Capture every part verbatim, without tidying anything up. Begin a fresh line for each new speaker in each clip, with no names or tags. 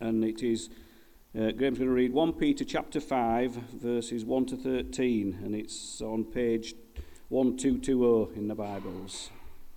and it is, uh, Graham's going to read First Peter chapter five, verses one to thirteen, and it's on page twelve twenty in the Bibles.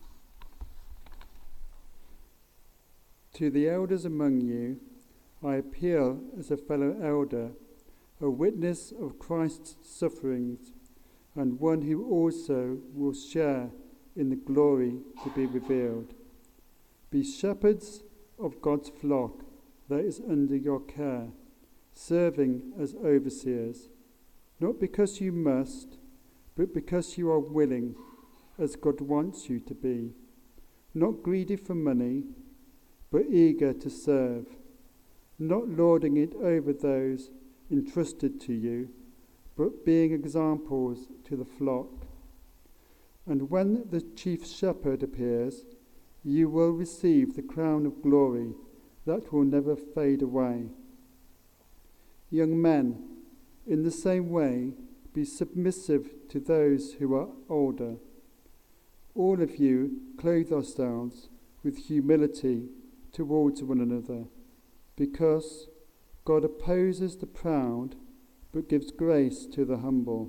To the elders among you, I appeal as a fellow elder, a witness of Christ's sufferings, and one who also will share in the glory to be revealed. Be shepherds of God's flock that is under your care, serving as overseers, not because you must, but because you are willing, as God wants you to be, not greedy for money, but eager to serve, not lording it over those entrusted to you, but being examples to the flock. And when the chief shepherd appears, you will receive the crown of glory that will never fade away. Young men, in the same way, be submissive to those who are older. All of you clothe yourselves with humility towards one another, because God opposes the proud, but gives grace to the humble.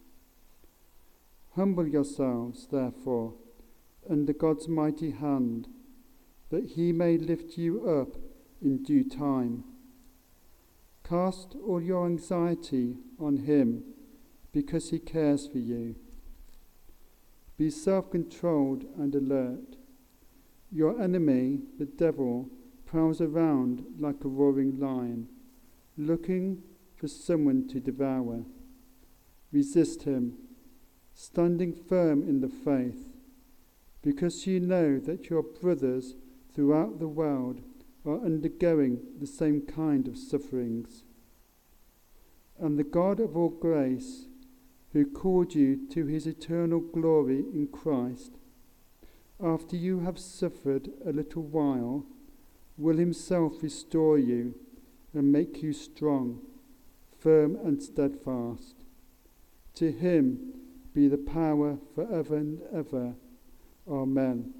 Humble yourselves, therefore, under God's mighty hand, that he may lift you up in due time. Cast all your anxiety on him, because he cares for you. Be self-controlled and alert. Your enemy, the devil, prowls around like a roaring lion, looking for someone to devour. Resist him, standing firm in the faith, because you know that your brothers throughout the world are undergoing the same kind of sufferings. And the God of all grace, who called you to his eternal glory in Christ, after you have suffered a little while, will himself restore you and make you strong, firm and steadfast. To him be the power forever and ever. Amen.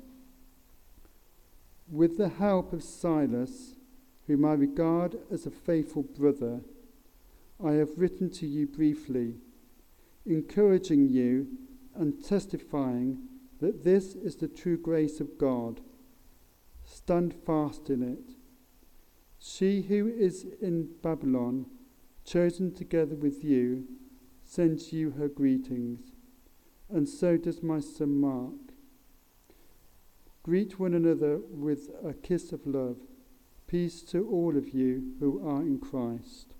With the help of Silas, whom I regard as a faithful brother, I have written to you briefly, encouraging you and testifying that this is the true grace of God. Stand fast in it. She who is in Babylon, chosen together with you, sends you her greetings, and so does my son Mark. Greet one another with a kiss of love. Peace to all of you who are in Christ.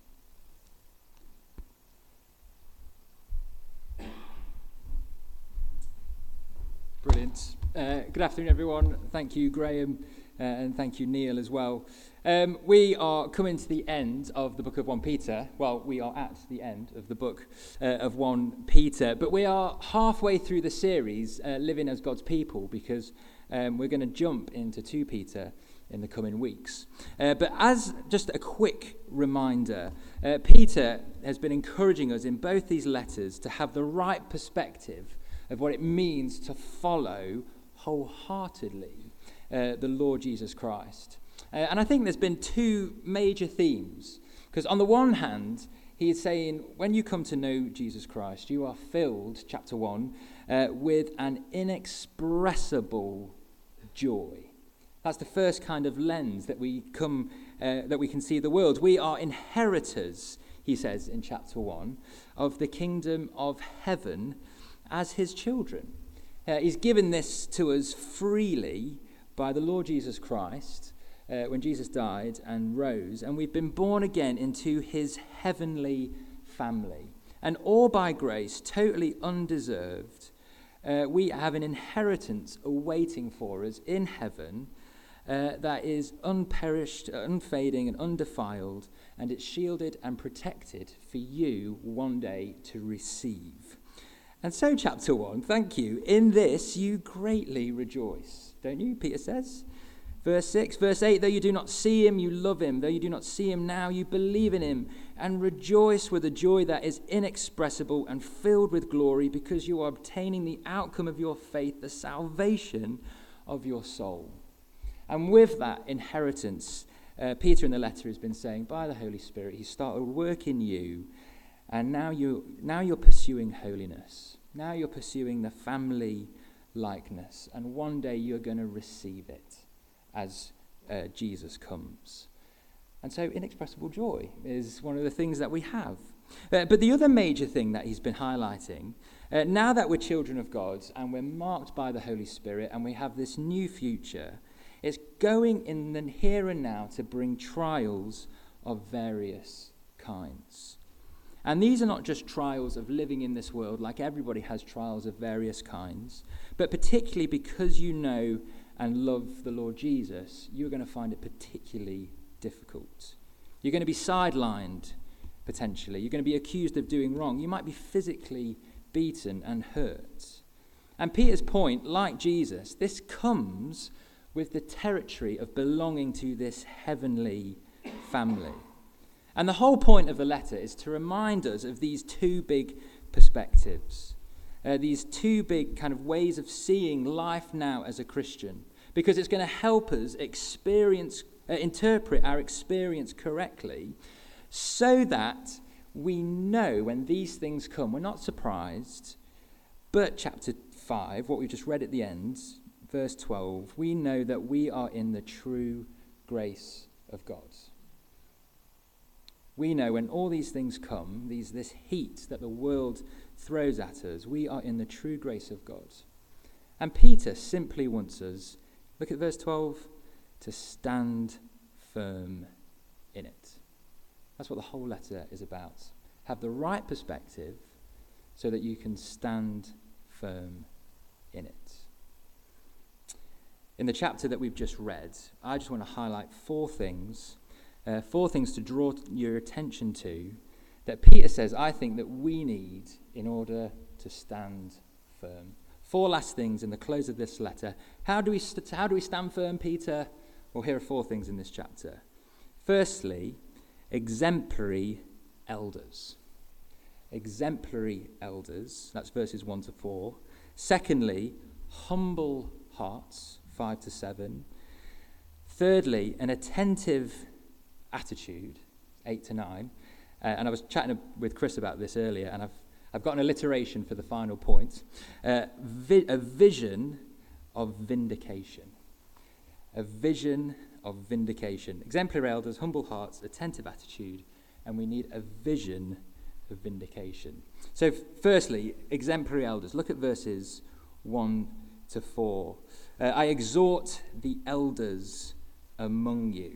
Brilliant. Uh, good afternoon, everyone. Thank you, Graham, uh, and thank you, Neil, as well. Um, we are coming to the end of the book of First Peter. Well, we are at the end of the book uh, of First Peter, but we are halfway through the series, uh, Living as God's People, because um, we're going to jump into Second Peter in the coming weeks. Uh, but as just a quick reminder, uh, Peter has been encouraging us in both these letters to have the right perspective of what it means to follow wholeheartedly uh, the Lord Jesus Christ. Uh, and I think there's been two major themes. Because on the one hand, he is saying, when you come to know Jesus Christ, you are filled, chapter one, uh, with an inexpressible joy. That's the first kind of lens that we come, uh, that we can see the world. We are inheritors, he says in chapter one, of the kingdom of heaven as his children. Uh, he's given this to us freely by the Lord Jesus Christ uh, when Jesus died and rose, and we've been born again into his heavenly family. And all by grace, totally undeserved, uh, we have an inheritance awaiting for us in heaven uh, that is unperished, unfading and undefiled, and it's shielded and protected for you one day to receive. And so, chapter one, thank you. In this you greatly rejoice, don't you? Peter says. Verse six, verse eight, though you do not see him, you love him. Though you do not see him now, you believe in him and rejoice with a joy that is inexpressible and filled with glory, because you are obtaining the outcome of your faith, the salvation of your soul. And with that inheritance, Uh, Peter in the letter has been saying, by the Holy Spirit, he started work in you, and now, you, now you're pursuing holiness. Now you're pursuing the family likeness, and one day you're going to receive it as uh, Jesus comes. And so inexpressible joy is one of the things that we have. Uh, but the other major thing that he's been highlighting, uh, now that we're children of God and we're marked by the Holy Spirit and we have this new future, it's going in the here and now to bring trials of various kinds. And these are not just trials of living in this world, like everybody has trials of various kinds, but particularly because you know and love the Lord Jesus, you're going to find it particularly difficult. You're going to be sidelined, potentially. You're going to be accused of doing wrong. You might be physically beaten and hurt. And Peter's point, like Jesus, this comes with the territory of belonging to this heavenly family. And the whole point of the letter is to remind us of these two big perspectives, uh, these two big kind of ways of seeing life now as a Christian, because it's going to help us experience, uh, interpret our experience correctly, so that we know when these things come, we're not surprised. But chapter five, what we just read at the end, verse twelve, we know that we are in the true grace of God. We know when all these things come, these this heat that the world throws at us, we are in the true grace of God. And Peter simply wants us, look at verse twelve, to stand firm in it. That's what the whole letter is about. Have the right perspective so that you can stand firm in it. In the chapter that we've just read, I just want to highlight four things Uh, four things to draw your attention to that Peter says, I think, that we need in order to stand firm. Four last things in the close of this letter. How do we st- how do we stand firm, Peter? Well, here are four things in this chapter. Firstly, exemplary elders. Exemplary elders. That's verses one to four. Secondly, humble hearts, five to seven. Thirdly, an attentive attitude, eight to nine. Uh, and I was chatting with Chris about this earlier, and I've I've got an alliteration for the final point. Uh, vi- a vision of vindication. A vision of vindication. Exemplary elders, humble hearts, attentive attitude, and we need a vision of vindication. So f- firstly, exemplary elders. Look at verses one to four. Uh, I exhort the elders among you.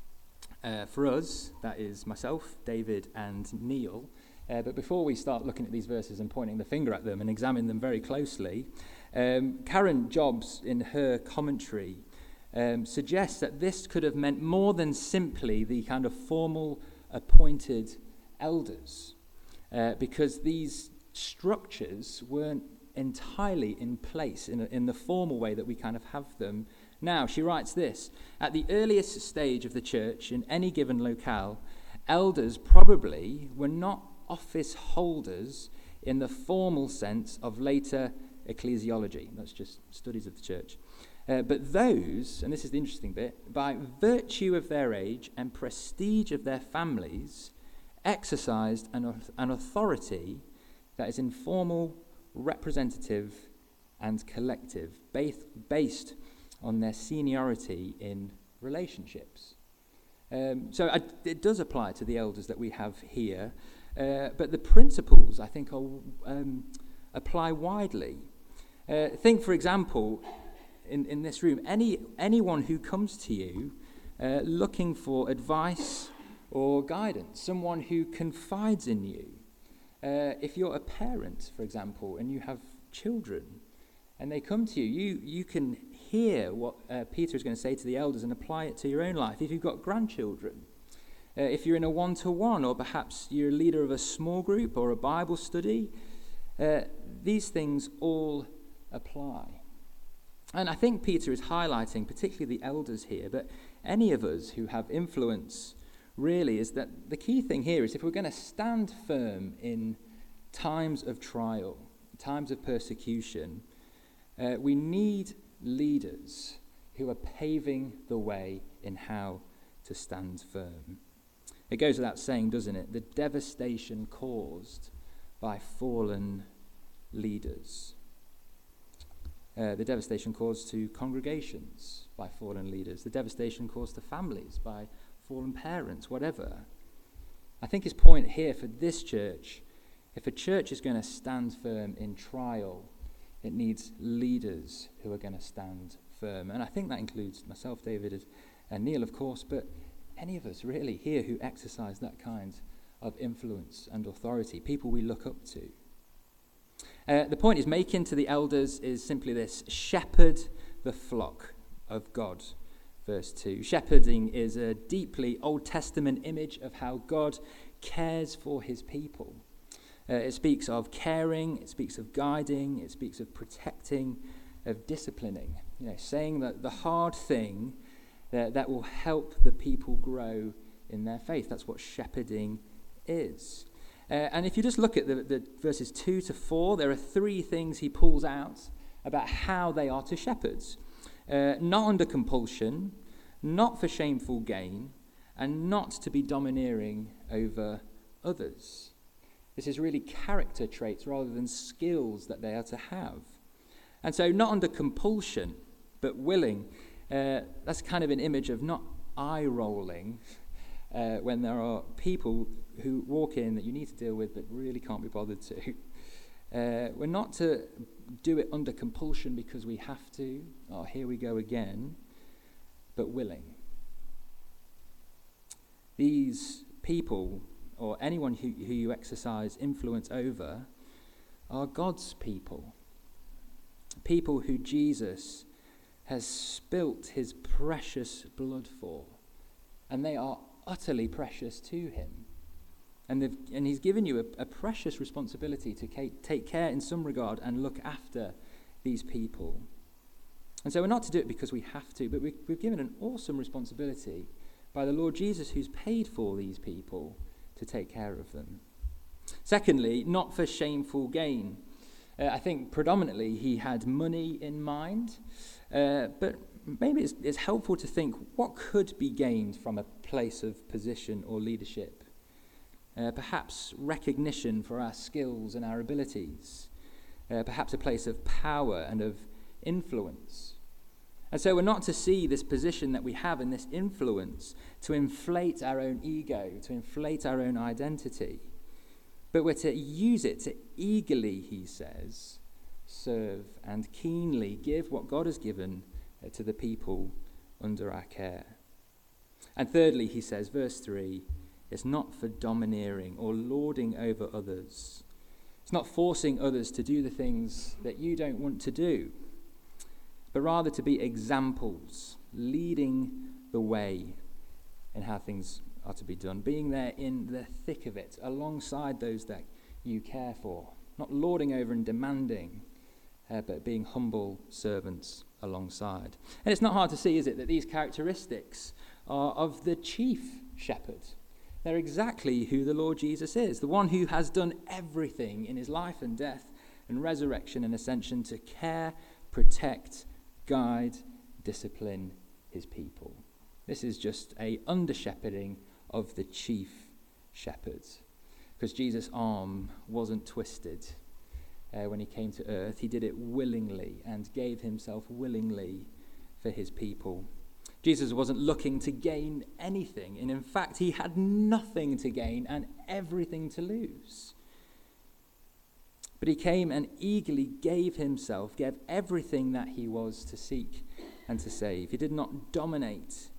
Uh, for us, that is myself, David, and Neil. Uh, but before we start looking at these verses and pointing the finger at them and examine them very closely, um, Karen Jobs, in her commentary, um, suggests that this could have meant more than simply the kind of formal appointed elders, uh, because these structures weren't entirely in place in, a, in the formal way that we kind of have them now. She writes this: at the earliest stage of the church in any given locale, elders probably were not office holders in the formal sense of later ecclesiology. That's just studies of the church. Uh, but those, and this is the interesting bit, by virtue of their age and prestige of their families, exercised an, an authority that is informal, representative, and collective, based, based on their seniority in relationships. Um, so I, it does apply to the elders that we have here, uh, but the principles, I think, are, um, apply widely. Uh, think, for example, in, in this room, any anyone who comes to you uh, looking for advice or guidance, someone who confides in you. Uh, if you're a parent, for example, and you have children, and they come to you, you, you can hear what uh, Peter is going to say to the elders and apply it to your own life. If you've got grandchildren, uh, if you're in a one-to-one, or perhaps you're a leader of a small group or a Bible study, uh, these things all apply. And I think Peter is highlighting particularly the elders here, but any of us who have influence really is that the key thing here is if we're going to stand firm in times of trial, times of persecution, uh, we need leaders who are paving the way in how to stand firm. It goes without saying, doesn't it? The devastation caused by fallen leaders. Uh, the devastation caused to congregations by fallen leaders. The devastation caused to families by fallen parents, whatever. I think his point here for this church, if a church is going to stand firm in trial, it needs leaders who are going to stand firm. And I think that includes myself, David, and Neil, of course, but any of us really here who exercise that kind of influence and authority, people we look up to. Uh, the point he's making to the elders is simply this: shepherd the flock of God. Verse two. Shepherding is a deeply Old Testament image of how God cares for his people. Uh, it speaks of caring, it speaks of guiding, it speaks of protecting, of disciplining. You know, saying that the hard thing that, that will help the people grow in their faith. That's what shepherding is. Uh, and if you just look at the, the verses two to four, there are three things he pulls out about how they are to shepherds. Uh, not under compulsion, not for shameful gain, and not to be domineering over others. This is really character traits rather than skills that they are to have. And so not under compulsion, but willing. Uh, that's kind of an image of not eye-rolling uh, when there are people who walk in that you need to deal with but really can't be bothered to. Uh, we're not to do it under compulsion because we have to. Oh, here we go again. But willing. These people, or anyone who, who you exercise influence over, are God's people. People who Jesus has spilt his precious blood for. And they are utterly precious to him. And, and he's given you a, a precious responsibility to ca- take care in some regard and look after these people. And so we're not to do it because we have to, but we, we've given an awesome responsibility by the Lord Jesus, who's paid for these people to take care of them. Secondly, not for shameful gain. Uh, I think predominantly he had money in mind, uh, but maybe it's, it's helpful to think what could be gained from a place of position or leadership. Uh, perhaps recognition for our skills and our abilities. Uh, perhaps a place of power and of influence. And so we're not to see this position that we have and this influence to inflate our own ego, to inflate our own identity. But we're to use it to eagerly, he says, serve and keenly give what God has given uh, to the people under our care. And thirdly, he says, verse three, it's not for domineering or lording over others. It's not forcing others to do the things that you don't want to do, but rather to be examples, leading the way in how things are to be done, being there in the thick of it, alongside those that you care for, not lording over and demanding, uh, but being humble servants alongside. And it's not hard to see, is it, that these characteristics are of the chief shepherd. They're exactly who the Lord Jesus is, the one who has done everything in his life and death and resurrection and ascension to care, protect, guide, discipline his people. This is just a under-shepherding of the chief shepherd, because Jesus' arm wasn't twisted uh, when he came to earth. He did it willingly and gave himself willingly for his people. Jesus wasn't looking to gain anything, and in fact, he had nothing to gain and everything to lose. But he came and eagerly gave himself, gave everything that he was to seek and to save. He did not dominate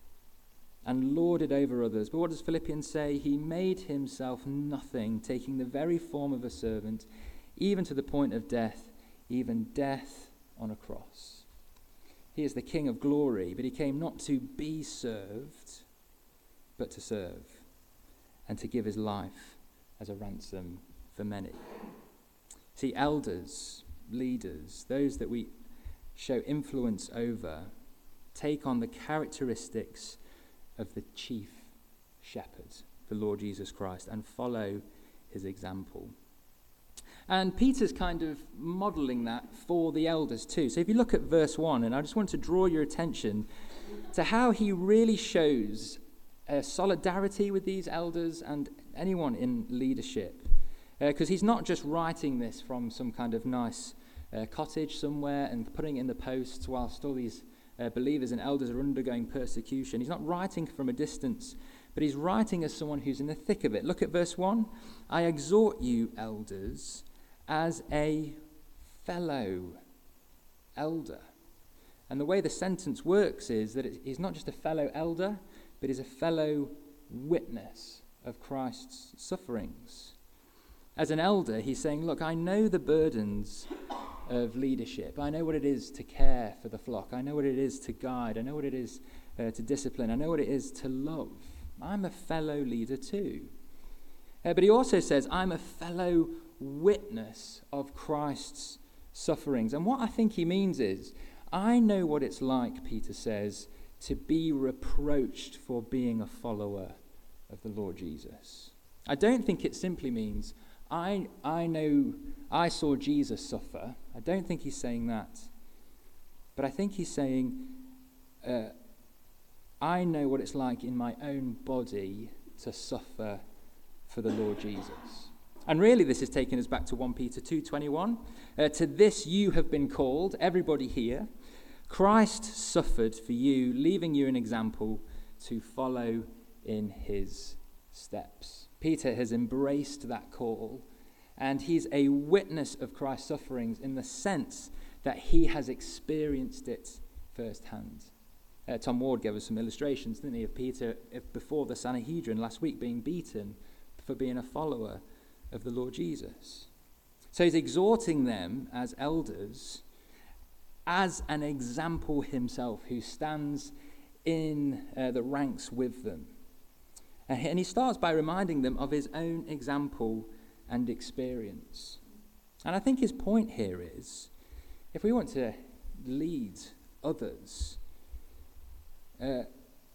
and lord it over others. But what does Philippians say? He made himself nothing, taking the very form of a servant, even to the point of death, even death on a cross. He is the King of glory, but he came not to be served, but to serve, and to give his life as a ransom for many. See, elders, leaders, those that we show influence over, take on the characteristics of the chief shepherd, the Lord Jesus Christ, and follow his example. And Peter's kind of modelling that for the elders too. So if you look at verse one, and I just want to draw your attention to how he really shows uh, solidarity with these elders and anyone in leadership. Because uh, he's not just writing this from some kind of nice uh, cottage somewhere and putting it in the posts whilst all these uh, believers and elders are undergoing persecution. He's not writing from a distance, but he's writing as someone who's in the thick of it. Look at verse one. I exhort you, elders, as a fellow elder. And the way the sentence works is that he's not just a fellow elder, but he's a fellow witness of Christ's sufferings. As an elder, he's saying, look, I know the burdens of leadership. I know what it is to care for the flock. I know what it is to guide. I know what it is uh, to discipline. I know what it is to love. I'm a fellow leader too. Uh, but he also says, I'm a fellow witness of Christ's sufferings. And what I think he means is, I know what it's like, Peter says, to be reproached for being a follower of the Lord Jesus. I don't think it simply means, I, I know, I saw Jesus suffer. I don't think he's saying that. But I think he's saying, uh, I know what it's like in my own body to suffer for the Lord Jesus. And really this is taking us back to First Peter two twenty-one. Uh, to this you have been called, everybody here. Christ suffered for you, leaving you an example to follow in his steps. Peter has embraced that call, and he's a witness of Christ's sufferings in the sense that he has experienced it firsthand. Uh, Tom Ward gave us some illustrations, didn't he, of Peter before the Sanhedrin last week being beaten for being a follower of the Lord Jesus. So he's exhorting them as elders as an example himself who stands in uh, the ranks with them. And he starts by reminding them of his own example and experience. And I think his point here is, if we want to lead others, uh,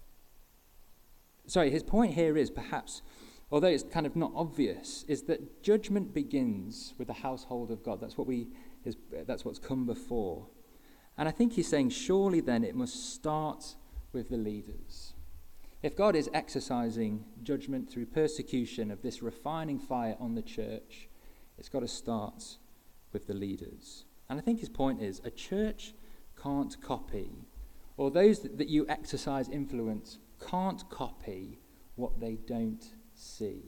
sorry, his point here is perhaps, although it's kind of not obvious, is that judgment begins with the household of God. That's what we, is, that's what's come before. And I think he's saying, surely then it must start with the leaders. If God is exercising judgment through persecution of this refining fire on the church, it's got to start with the leaders. And I think his point is, a church can't copy, or those that, that you exercise influence can't copy what they don't see.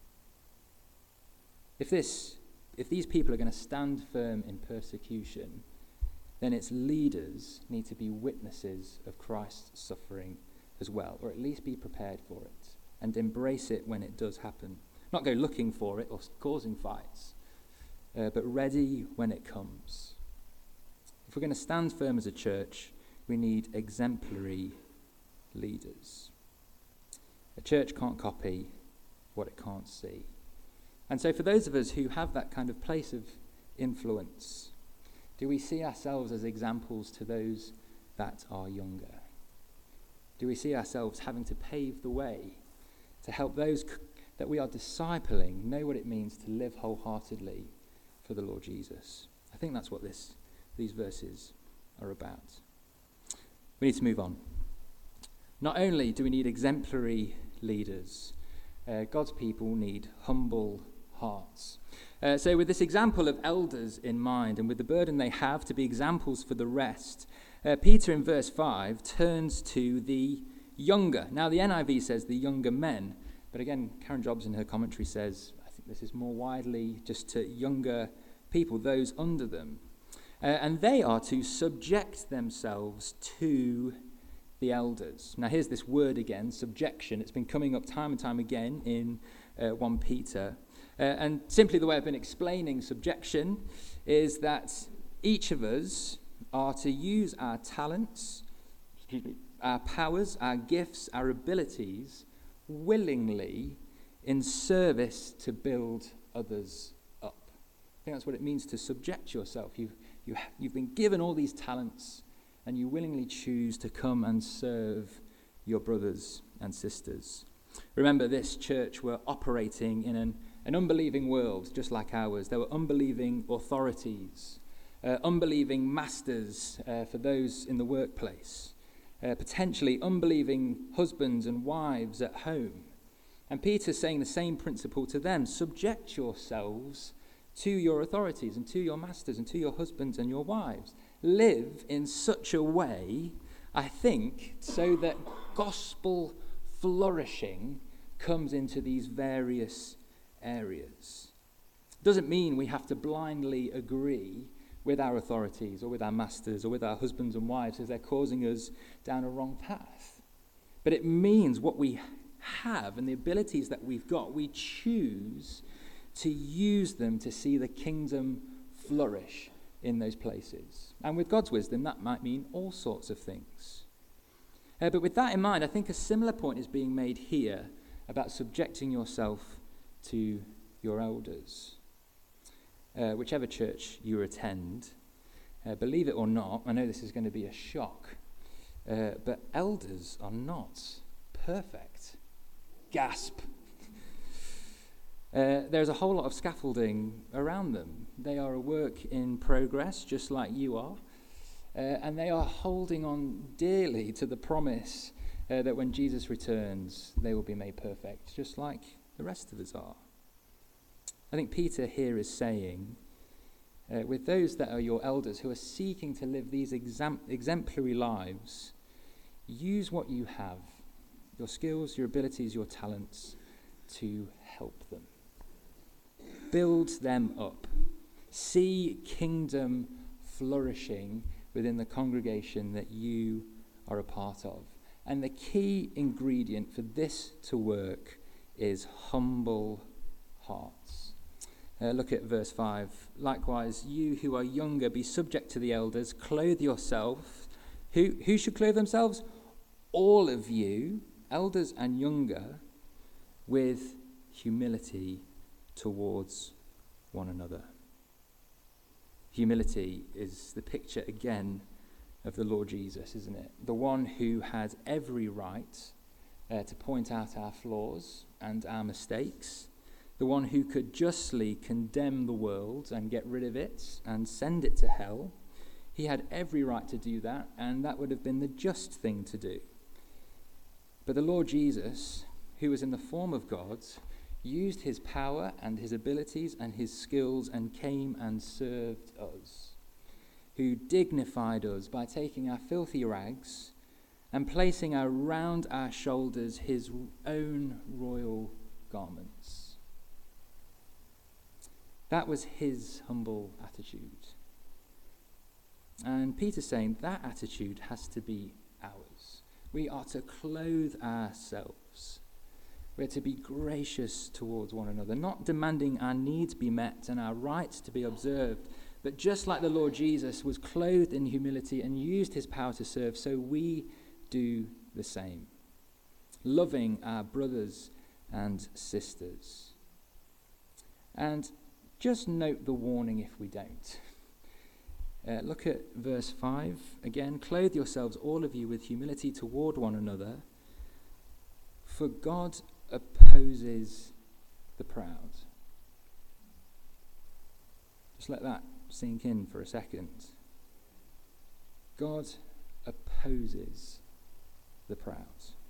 If this, if these people are going to stand firm in persecution, then its leaders need to be witnesses of Christ's suffering as well, or at least be prepared for it and embrace it when it does happen. Not go looking for it or causing fights, uh, but ready when it comes. If we're going to stand firm as a church, we need exemplary leaders. A church can't copy what it can't see. And so for those of us who have that kind of place of influence, do we see ourselves as examples to those that are younger? Do we see ourselves having to pave the way to help those c- that we are discipling know what it means to live wholeheartedly for the Lord Jesus? I think that's what this, these verses are about. We need to move on. Not only do we need exemplary leaders, uh, God's people need humble hearts. Uh, so with this example of elders in mind, and with the burden they have to be examples for the rest, uh, Peter in verse five turns to the younger. Now the N I V says the younger men, but again, Karen Jobs in her commentary says, I think this is more widely just to younger people, those under them. Uh, and they are to subject themselves to the elders. Now here's this word again, subjection. It's been coming up time and time again in uh, First Peter. Uh, and simply the way I've been explaining subjection is that each of us are to use our talents, excuse me, our powers, our gifts, our abilities willingly in service to build others up. I think that's what it means to subject yourself. You've, you, you've been given all these talents and you willingly choose to come and serve your brothers and sisters. Remember, this church were operating in an, an unbelieving world just like ours. There were unbelieving authorities, uh, unbelieving masters uh, for those in the workplace. uh, potentially unbelieving husbands and wives at home. And Peter's saying the same principle to them. Subject yourselves to your authorities and to your masters and to your husbands and your wives. Live in such a way, I think, so that gospel flourishing comes into these various areas. Doesn't mean we have to blindly agree with our authorities or with our masters or with our husbands and wives as they're causing us down a wrong path. But it means what we have and the abilities that we've got, we choose to use them to see the kingdom flourish in those places. And with God's wisdom, that might mean all sorts of things. Uh, but with that in mind, I think a similar point is being made here about subjecting yourself to your elders. Uh, whichever church you attend, uh, believe it or not, I know this is going to be a shock, uh, but elders are not perfect. Gasp. Uh, there's a whole lot of scaffolding around them. They are a work in progress, just like you are, uh, and they are holding on dearly to the promise uh, that when Jesus returns, they will be made perfect, just like the rest of us are. I think Peter here is saying, uh, with those that are your elders who are seeking to live these exam- exemplary lives, use what you have, your skills, your abilities, your talents, to help them. Build them up. See kingdom flourishing within the congregation that you are a part of. And the key ingredient for this to work is humble hearts. Uh, look at verse five. Likewise, you who are younger, be subject to the elders. Clothe yourself. Who, who should clothe themselves? All of you, elders and younger, with humility towards one another. Humility is the picture again of the Lord Jesus, isn't it? The one who had every right uh, to point out our flaws and our mistakes. The one who could justly condemn the world and get rid of it and send it to hell. He had every right to do that, and that would have been the just thing to do. But the Lord Jesus, who was in the form of God, used his power and his abilities and his skills and came and served us, who dignified us by taking our filthy rags and placing around our shoulders his own royal garments. That was his humble attitude. And Peter's saying that attitude has to be ours. We are to clothe ourselves. We're to be gracious towards one another, not demanding our needs be met and our rights to be observed, but just like the Lord Jesus was clothed in humility and used his power to serve, so we do the same. Loving our brothers and sisters. And just note the warning if we don't. Uh, look at verse five again. Clothe yourselves, all of you, with humility toward one another, for God opposes the proud. Just let that sink in for a second. God opposes the proud.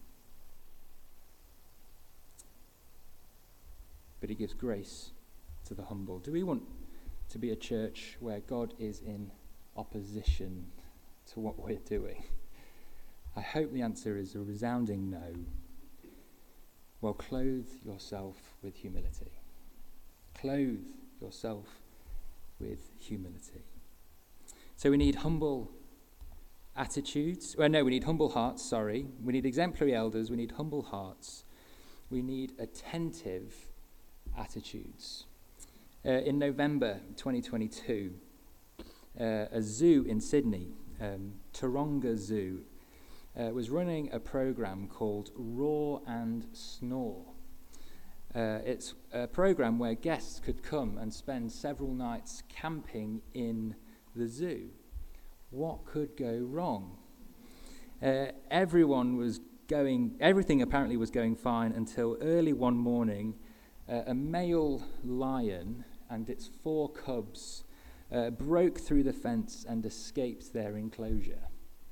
But he gives grace to the humble. Do we want to be a church where God is in opposition to what we're doing? I hope the answer is a resounding no. Well, clothe yourself with humility. Clothe yourself with humility. So we need humble attitudes. Well, no, we need humble hearts, sorry. We need exemplary elders. We need humble hearts. We need attentive attitudes. Uh, in November twenty twenty-two, uh, a zoo in Sydney, um, Taronga Zoo, uh, was running a program called Roar and Snore. Uh, it's a program where guests could come and spend several nights camping in the zoo. What could go wrong? Uh, everyone was going, everything apparently was going fine until early one morning, uh, a male lion and its four cubs uh, broke through the fence and escaped their enclosure.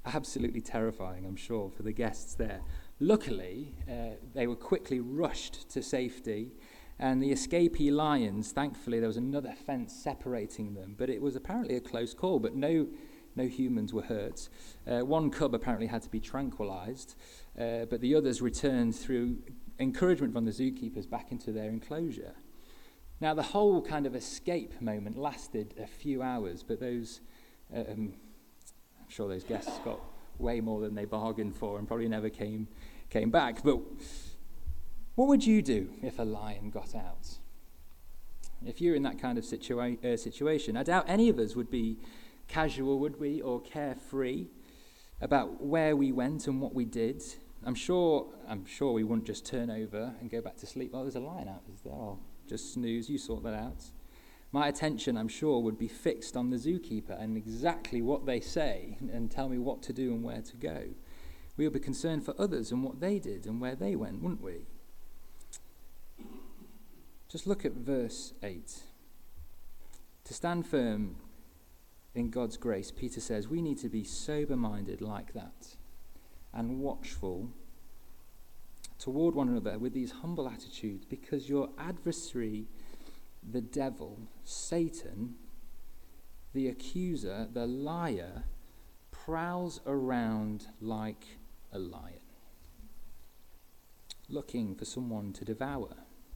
absolutely terrifying, I'm sure, for the guests there. Luckily, uh, they were quickly rushed to safety, and the escapee lions, thankfully, there was another fence separating them, but it was apparently a close call, but no no humans were hurt. Uh, one cub apparently had to be tranquilized, uh, but the others returned through encouragement from the zookeepers back into their enclosure. Now, the whole kind of escape moment lasted a few hours, but those, um, I'm sure those guests got way more than they bargained for and probably never came came back. But what would you do if a lion got out? If you're in that kind of situa- uh, situation, I doubt any of us would be casual, would we, or carefree about where we went and what we did. I'm sure I'm sure we wouldn't just turn over and go back to sleep. Oh, there's a lion out, is there? I'll just snooze, you sort that out. My attention, I'm sure, would be fixed on the zookeeper and exactly what they say and tell me what to do and where to go. We would be concerned for others and what they did and where they went, wouldn't we? Just look at verse eight. To stand firm in God's grace, Peter says, we need to be sober-minded like that and watchful toward one another with these humble attitudes, because your adversary, the devil, Satan, the accuser, the liar, prowls around like a lion, looking for someone to devour.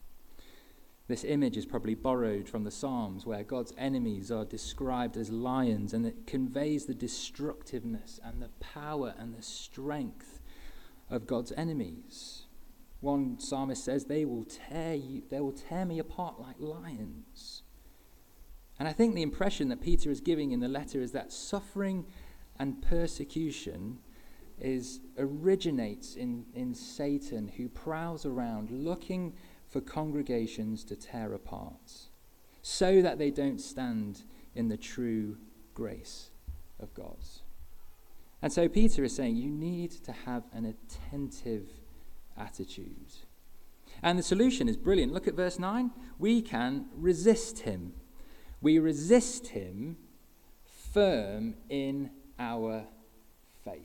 This image is probably borrowed from the Psalms, where God's enemies are described as lions, and it conveys the destructiveness and the power and the strength of God's enemies. One psalmist says, they will tear you, they will tear me apart like lions. And I think the impression that Peter is giving in the letter is that suffering and persecution is originates in, in Satan, who prowls around looking for congregations to tear apart, so that they don't stand in the true grace of God. And so Peter is saying you need to have an attentive attitude. And the solution is brilliant. Look at verse nine. We can resist him. We resist him firm in our faith.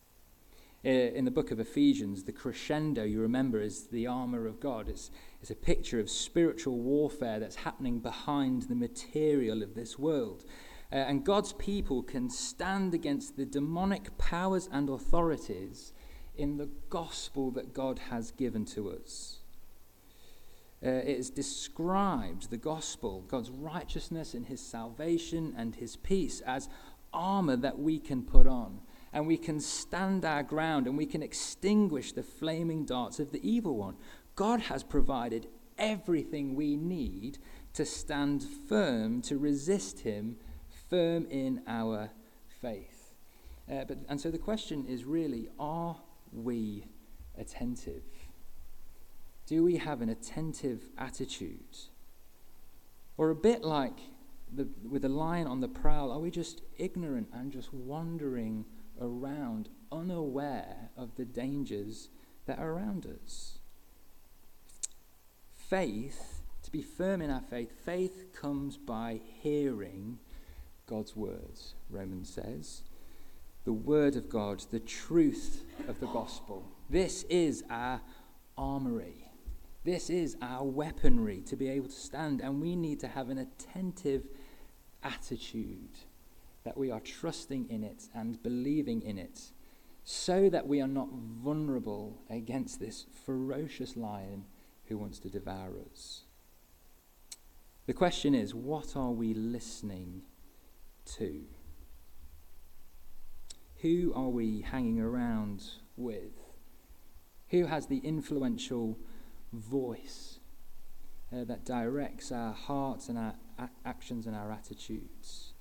In the book of Ephesians, the crescendo, you remember, is the armor of God. It's, it's a picture of spiritual warfare that's happening behind the material of this world. Uh, and God's people can stand against the demonic powers and authorities in the gospel that God has given to us. Uh, it is described, the gospel, God's righteousness and his salvation and his peace, as armor that we can put on. And we can stand our ground and we can extinguish the flaming darts of the evil one. God has provided everything we need to stand firm, to resist him, firm in our faith. Uh, but and so the question is really, are we attentive? Do we have an attentive attitude? Or a bit like the, with the lion on the prowl, are we just ignorant and just wandering around, unaware of the dangers that are around us? Faith, to be firm in our faith, faith comes by hearing God's words, Romans says. The word of God, the truth of the gospel. This is our armory. This is our weaponry to be able to stand, and we need to have an attentive attitude, that we are trusting in it and believing in it, so that we are not vulnerable against this ferocious lion who wants to devour us. The question is, what are we listening to? Who are we hanging around with? Who has the influential voice uh, that directs our hearts and our a- actions and our attitudes?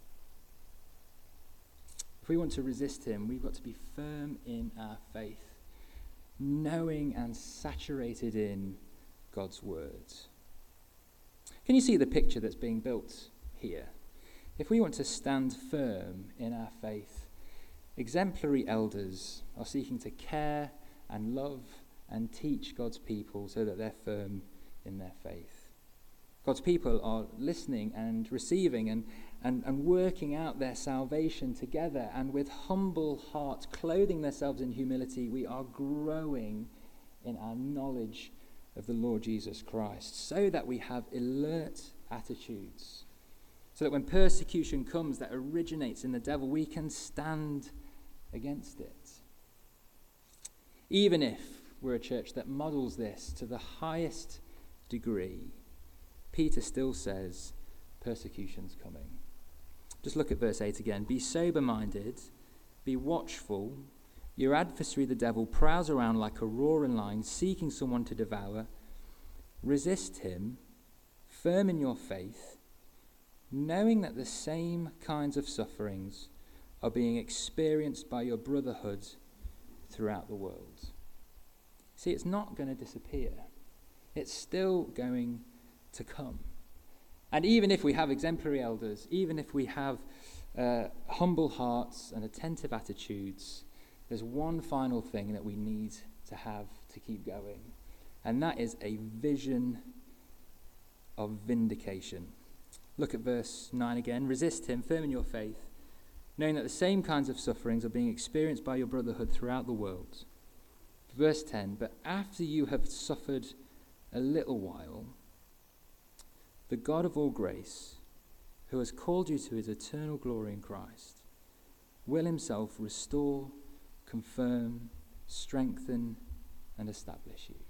If we want to resist him, we've got to be firm in our faith, knowing and saturated in God's words. Can you see the picture that's being built here? If we want to stand firm in our faith, exemplary elders are seeking to care and love and teach God's people so that they're firm in their faith. God's people are listening and receiving and, and, and working out their salvation together. And with humble hearts, clothing themselves in humility, we are growing in our knowledge of the Lord Jesus Christ, so that we have alert attitudes, so that when persecution comes that originates in the devil, we can stand against it. Even if we're a church that models this to the highest degree, Peter still says persecution's coming. Just look at verse eight again. Be sober-minded, be watchful. Your adversary, the devil, prowls around like a roaring lion, seeking someone to devour. Resist him, firm in your faith, knowing that the same kinds of sufferings are being experienced by your brotherhood throughout the world. See, it's not going to disappear. It's still going to come. And even if we have exemplary elders, even if we have uh, humble hearts and attentive attitudes, there's one final thing that we need to have to keep going, and that is a vision of vindication. Look at verse nine again. Resist him, firm in your faith, knowing that the same kinds of sufferings are being experienced by your brotherhood throughout the world. Verse ten, but after you have suffered a little while, the God of all grace, who has called you to his eternal glory in Christ, will himself restore, confirm, strengthen, and establish you.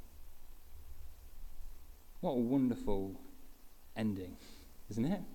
What a wonderful ending, isn't it?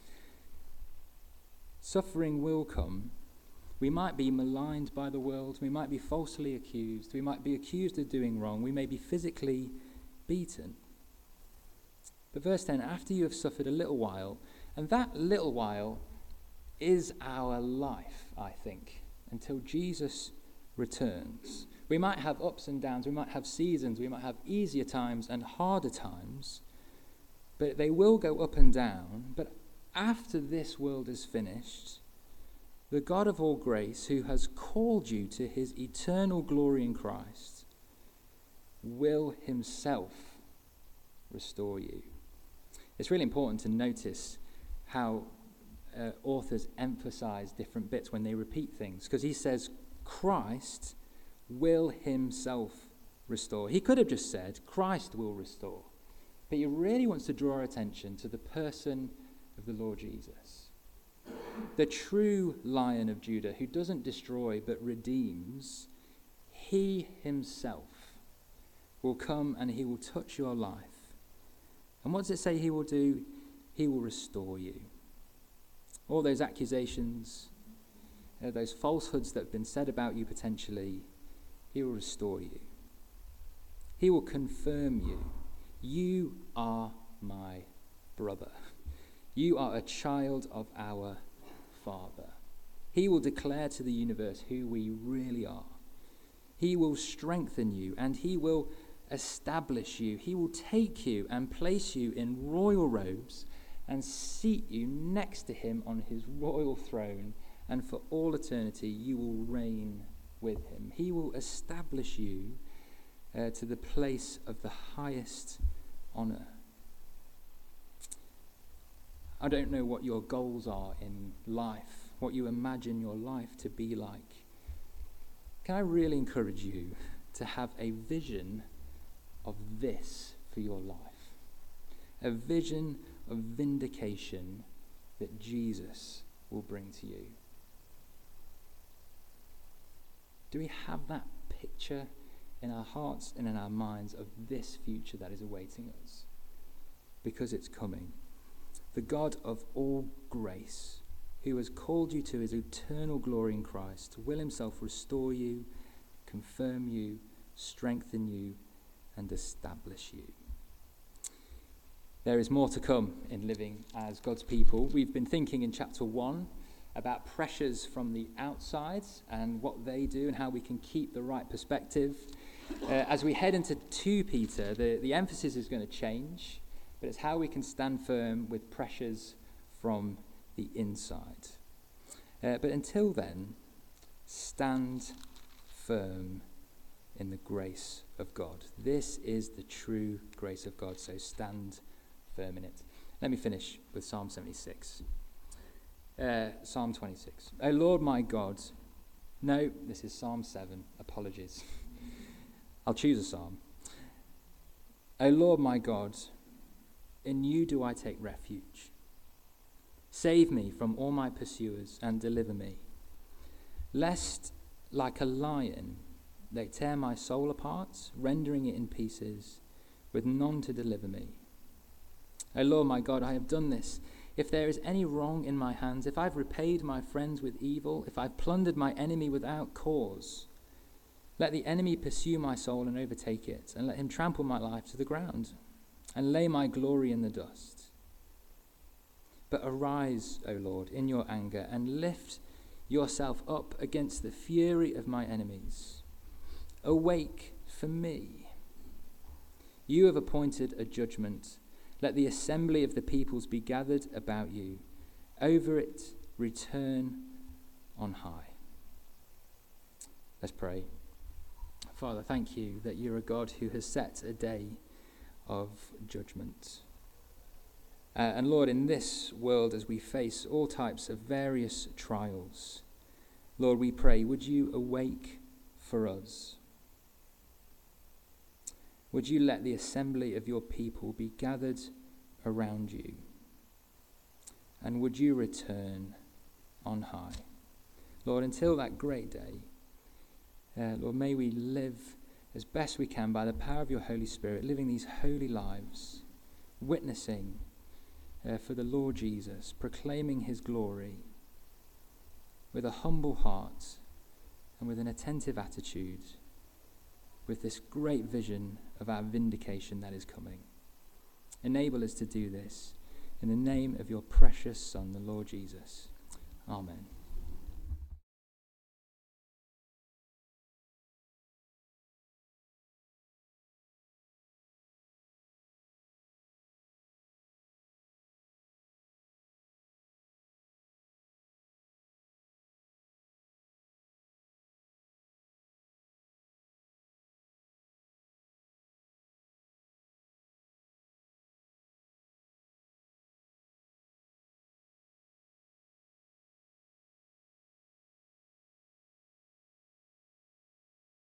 Suffering will come. We might be maligned by the world. We might be falsely accused. We might be accused of doing wrong. We may be physically beaten. But verse ten, after you have suffered a little while, and that little while is our life, I think, until Jesus returns. We might have ups and downs. We might have seasons. We might have easier times and harder times. But they will go up and down. But after this world is finished, the God of all grace, who has called you to his eternal glory in Christ, will himself restore you. It's really important to notice how uh, authors emphasize different bits when they repeat things, because he says Christ will himself restore. He could have just said Christ will restore, but he really wants to draw our attention to the person of the Lord Jesus, the true Lion of Judah, who doesn't destroy but redeems. He himself will come and he will touch your life. And what does it say he will do? He will restore you. All those accusations, uh, those falsehoods that have been said about you potentially, he will restore you. He will confirm you. You are my brother. You are a child of our Father. He will declare to the universe who we really are. He will strengthen you and he will establish you. He will take you and place you in royal robes and seat you next to him on his royal throne, and for all eternity you will reign with him. He will establish you uh, to the place of the highest honor. I don't know what your goals are in life, what you imagine your life to be like. Can I really encourage you to have a vision of this for your life? A vision of vindication that Jesus will bring to you. Do we have that picture in our hearts and in our minds of this future that is awaiting us? Because it's coming. The God of all grace, who has called you to his eternal glory in Christ, will himself restore you, confirm you, strengthen you, and establish you. There is more to come in living as God's people. We've been thinking in chapter one about pressures from the outside and what they do and how we can keep the right perspective. Uh, as we head into two Peter, the, the emphasis is going to change, but it's how we can stand firm with pressures from the inside. Uh, but until then, stand firm in the grace of God. This is the true grace of God, so stand firm in it. Let me finish with Psalm seventy-six. Uh, Psalm twenty-six. O Lord my God, no, this is Psalm seven, apologies. I'll choose a psalm. O Lord my God, in you do I take refuge. Save me from all my pursuers and deliver me, lest like a lion they tear my soul apart, rendering it in pieces, with none to deliver me. O Lord my God, I have done this. If there is any wrong in my hands, if I've repaid my friends with evil, if I've plundered my enemy without cause, let the enemy pursue my soul and overtake it, and let him trample my life to the ground, and lay my glory in the dust. But arise, O Lord, in your anger, and lift yourself up against the fury of my enemies. Awake for me. You have appointed a judgment. Let the assembly of the peoples be gathered about you. Over it return on high. Let's pray. Father, thank you that you're a God who has set a day of judgment. Uh, and Lord, in this world, as we face all types of various trials, Lord, we pray, would you awake for us? Would you let the assembly of your people be gathered around you? And would you return on high? Lord, until that great day, uh, Lord, may we live as best we can by the power of your Holy Spirit, living these holy lives, witnessing uh, for the Lord Jesus, proclaiming his glory with a humble heart and with an attentive attitude, with this great vision of our vindication that is coming. Enable us to do this in the name of your precious Son, the Lord Jesus. Amen.